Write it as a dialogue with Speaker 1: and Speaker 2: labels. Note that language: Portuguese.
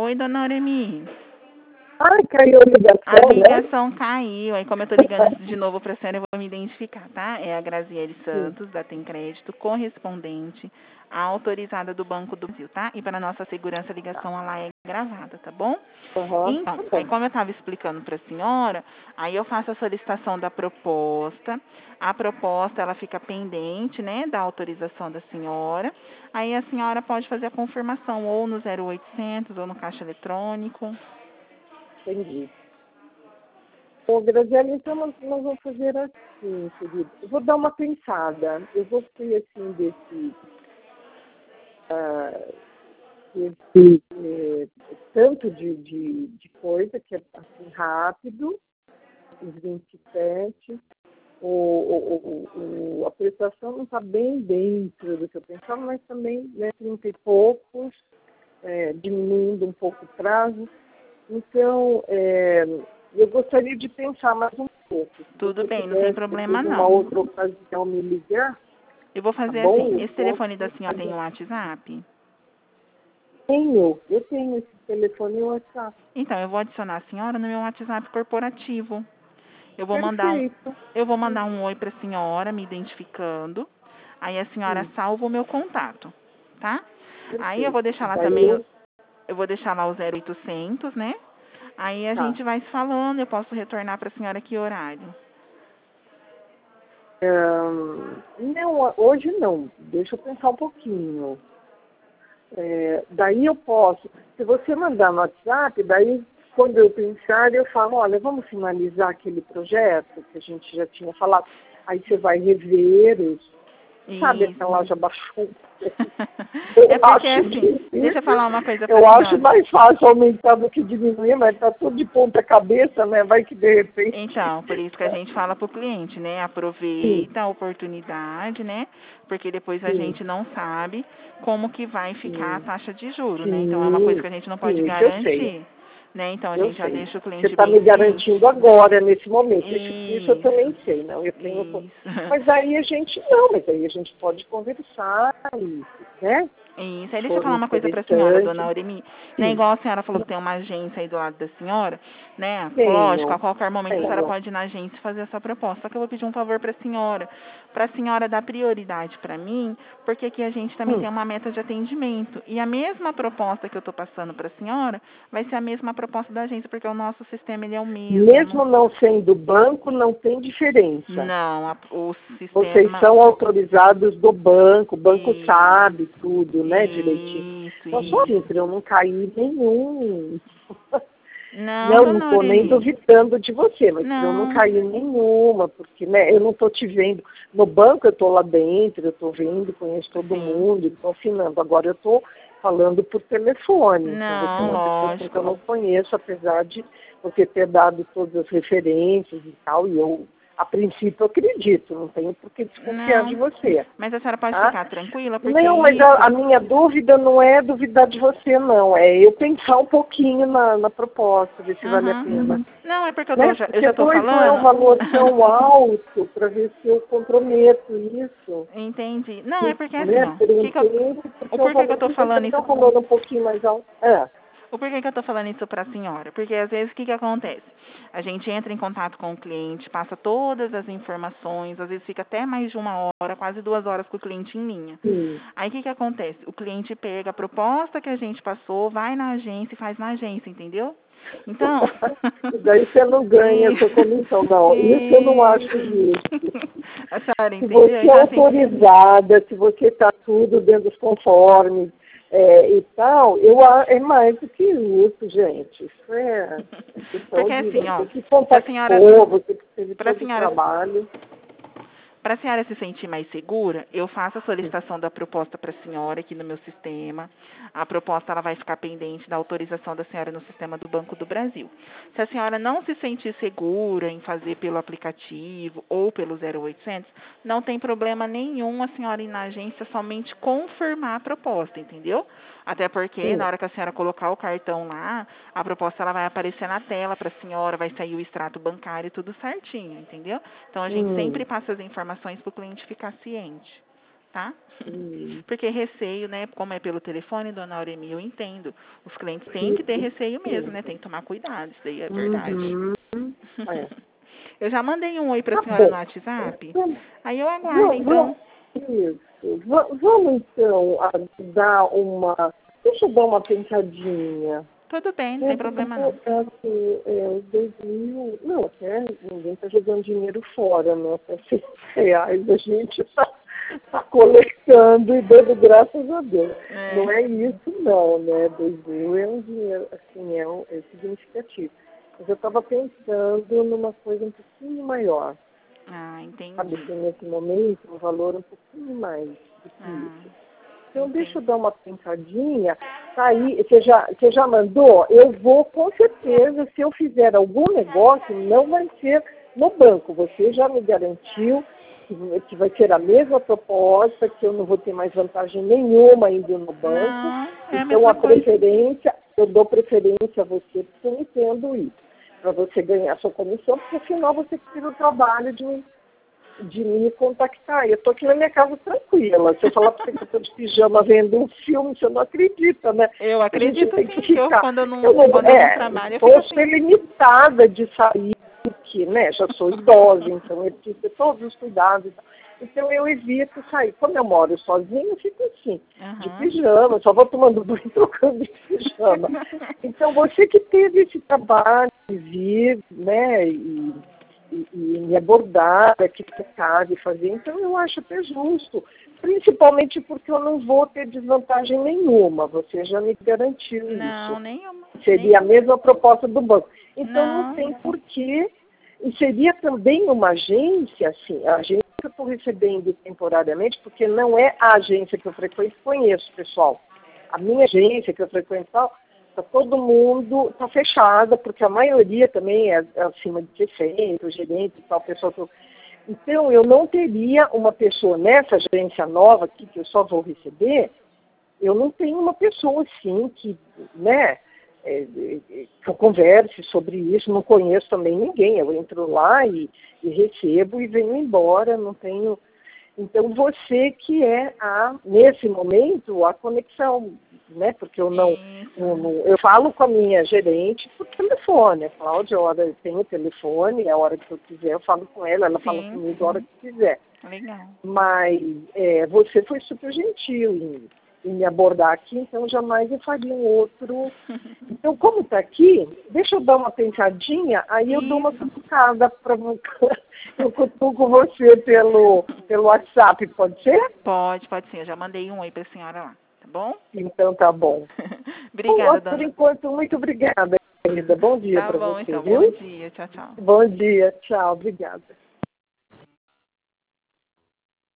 Speaker 1: Oi, dona Auremi.
Speaker 2: Ai, caiu a ligação,
Speaker 1: A ligação caiu. Aí, como eu tô ligando de novo pra senhora, eu vou me identificar, tá? É a Graziele Santos, da Tem Crédito, correspondente, autorizada do Banco do Brasil, tá? E para nossa segurança, a ligação lá é gravada, tá bom? Então, aí como eu estava explicando para a senhora, aí eu faço a solicitação da proposta. A proposta, ela fica pendente, né, da autorização da senhora. Aí a senhora pode fazer a confirmação ou no 0800 ou no caixa eletrônico.
Speaker 2: Entendi. Ô, Graziele, então nós vamos fazer assim, querido. Eu vou dar uma pensada. Eu vou ter, assim, desse tanto de coisa que é assim rápido, os 27. A prestação não está bem dentro do que eu pensava, mas também, né, 30 e poucos, diminuindo um pouco o prazo. Então, eu gostaria de pensar mais um pouco.
Speaker 1: Tudo bem, não tem problema não.
Speaker 2: Uma outra ocasião me ligar.
Speaker 1: Eu vou fazer
Speaker 2: tá
Speaker 1: assim, esse telefone da senhora tem um WhatsApp?
Speaker 2: Eu tenho esse telefone e o WhatsApp.
Speaker 1: Então, eu vou adicionar a senhora no meu WhatsApp corporativo. Eu vou
Speaker 2: Perfeito.
Speaker 1: mandar um oi para a senhora, me identificando. Aí a senhora salva o meu contato, tá?
Speaker 2: Perfeito.
Speaker 1: Aí eu vou deixar lá também, eu vou deixar lá o 0800, né? Aí a gente vai se falando, eu posso retornar para a senhora que horário?
Speaker 2: Não, hoje não. Deixa eu pensar um pouquinho. Daí eu posso, se você mandar no WhatsApp, daí quando eu pensar, eu falo, olha, vamos finalizar aquele projeto que a gente já tinha falado. Aí você vai rever os. Sabe, aquela já baixou.
Speaker 1: É porque assim, deixa eu falar uma coisa pra
Speaker 2: eu
Speaker 1: senhora.
Speaker 2: acho mais fácil aumentar do que diminuir, mas tá tudo de ponta cabeça, né? Vai que de repente.
Speaker 1: Então, por isso que a gente fala pro cliente, né? Aproveita a oportunidade, né? Porque depois a gente não sabe como que vai ficar a taxa de juros, né? Então é uma coisa que a gente não pode garantir. Né? Então a gente já deixa o cliente
Speaker 2: Você está
Speaker 1: bem
Speaker 2: me garantindo agora, nesse momento. Isso eu também
Speaker 1: Isso.
Speaker 2: sei, não. Eu tenho. Mas aí a gente pode conversar, né?
Speaker 1: Isso. Aí deixa eu falar uma coisa para a senhora, dona Auremi. Né, igual a senhora falou que tem uma agência aí do lado da senhora, né? Lógico, a qualquer momento a senhora pode ir na agência e fazer essa proposta. Só que eu vou pedir um favor para a senhora dar prioridade para mim, porque aqui a gente também tem uma meta de atendimento. E a mesma proposta que eu estou passando para a senhora vai ser a mesma proposta da agência, porque o nosso sistema ele é o mesmo.
Speaker 2: Mesmo não sendo banco, não tem diferença.
Speaker 1: Não, o sistema...
Speaker 2: Vocês são autorizados do banco, o banco sabe tudo, né, direitinho. Só assim, para eu não cair nenhum. Não estou nem duvidando de você, mas para eu não cair nenhuma, porque né, eu não estou te vendo. No banco eu estou lá dentro, eu estou vendo, conheço todo mundo, estou assinando. Agora eu estou falando por telefone. Então você é uma pessoa que eu não conheço, apesar de você ter dado todas as referências e tal, e eu, a princípio, acredito, não tenho por que desconfiar de você.
Speaker 1: Mas a senhora pode ficar tranquila, porque
Speaker 2: não, mas a minha dúvida não é duvidar de você, não. É eu pensar um pouquinho na proposta, ver se vale a pena.
Speaker 1: Não, é porque eu já estou falando...
Speaker 2: não é um valor tão alto para ver se eu comprometo isso.
Speaker 1: Entendi. Não, é porque assim, ó...
Speaker 2: O porquê que eu estou falando isso? Um pouquinho mais alto.
Speaker 1: O porquê que eu estou falando isso para a senhora? Porque às vezes o que acontece? A gente entra em contato com o cliente, passa todas as informações, às vezes fica até mais de 1 hora, quase 2 horas com o cliente em linha. Aí o que acontece? O cliente pega a proposta que a gente passou, vai na agência e faz na agência, entendeu? Então...
Speaker 2: Daí você não ganha a sua comissão, não. Isso eu não acho justo.
Speaker 1: A senhora entendeu?
Speaker 2: Se você é autorizada, se você está tudo dentro dos conformes, e tal, é mais do que justo, gente. Isso é
Speaker 1: porque assim, ó,
Speaker 2: você contactou, você fez todo o trabalho.
Speaker 1: Para a senhora se sentir mais segura, eu faço a solicitação da proposta para a senhora aqui no meu sistema. A proposta ela vai ficar pendente da autorização da senhora no sistema do Banco do Brasil. Se a senhora não se sentir segura em fazer pelo aplicativo ou pelo 0800, não tem problema nenhum a senhora ir na agência somente confirmar a proposta, entendeu? Até porque na hora que a senhora colocar o cartão lá, a proposta ela vai aparecer na tela para a senhora, vai sair o extrato bancário e tudo certinho, entendeu? Então a gente sempre passa as informações para o cliente ficar ciente. tá? Porque receio, né? Como é pelo telefone, dona Auremi, eu entendo. Os clientes têm que ter receio mesmo, né? Tem que tomar cuidado, isso daí é verdade.
Speaker 2: É.
Speaker 1: Eu já mandei um oi para a
Speaker 2: Tá
Speaker 1: senhora no
Speaker 2: bom.
Speaker 1: WhatsApp. Aí eu aguardo, então.
Speaker 2: Isso. Vamos, então, dar uma... Deixa eu dar uma pensadinha.
Speaker 1: Tudo bem, não tem problema não.
Speaker 2: Os 2.000... Não, até ninguém está jogando dinheiro fora, né? Até R$6 a gente está coletando e dando graças a Deus. Não é isso, não, né? 2.000 é um dinheiro, assim, é significativo. Mas eu estava pensando numa coisa um pouquinho maior.
Speaker 1: Entendi.
Speaker 2: Sabe, que nesse momento um valor um pouquinho mais do que isso. Então, deixa eu dar uma pensadinha. Tá aí, você já mandou? Eu vou, com certeza, se eu fizer algum negócio, não vai ser no banco. Você já me garantiu que vai ser a mesma proposta, que eu não vou ter mais vantagem nenhuma indo no banco.
Speaker 1: Não, é
Speaker 2: Então,
Speaker 1: a
Speaker 2: preferência, eu dou preferência a você, porque eu entendo isso. Para você ganhar sua comissão, porque afinal você tira o trabalho de me contactar. Eu estou aqui na minha casa tranquila. Se eu falar para você que eu estou de pijama vendo um filme, você não acredita, né?
Speaker 1: Eu acredito
Speaker 2: sim,
Speaker 1: que quando eu não trabalho, eu
Speaker 2: fico
Speaker 1: fico assim.
Speaker 2: limitada de sair, porque, né, já sou idosa, então eu preciso ter todos os cuidados. Então eu evito sair. Quando eu moro sozinha, eu fico assim, de pijama, só vou tomando banho e trocando de pijama. Então você que teve esse trabalho de vir, né, e me abordar aqui na casa e fazer, então eu acho até justo, principalmente porque eu não vou ter desvantagem nenhuma, você já me garantiu
Speaker 1: não,
Speaker 2: isso.
Speaker 1: Nenhuma.
Speaker 2: Seria a mesma proposta do banco. Então não tem
Speaker 1: Não.
Speaker 2: porquê, e seria também uma agência, assim, a agência que eu estou recebendo temporariamente, porque não é a agência que eu frequento, conheço, pessoal. A minha agência que eu frequento, todo mundo está fechada, porque a maioria também é acima de 60, o gerente e tal, pessoa que eu... Então, eu não teria uma pessoa nessa agência nova aqui, que eu só vou receber, eu não tenho uma pessoa assim que, né, que eu converse sobre isso, não conheço também ninguém, eu entro lá e recebo e venho embora, não tenho... Então, você que é, nesse momento, a conexão, né? Porque eu eu falo com a minha gerente por telefone. A Cláudia, eu tenho o telefone, a hora que eu quiser, eu falo com ela, ela fala comigo a hora que quiser.
Speaker 1: Legal.
Speaker 2: Mas você foi super gentil em me abordar aqui, então jamais eu faria um outro. Então, como está aqui, deixa eu dar uma pensadinha, aí eu dou uma cutucada para eu cutuco você pelo WhatsApp, pode ser?
Speaker 1: Pode sim. Eu já mandei um oi para a senhora lá, tá bom?
Speaker 2: Então tá bom.
Speaker 1: Obrigada, dona.
Speaker 2: Por enquanto, muito obrigada, querida. Bom dia para você,
Speaker 1: então.
Speaker 2: viu?
Speaker 1: Bom dia. Tchau, tchau.
Speaker 2: Bom dia. Tchau. Obrigada.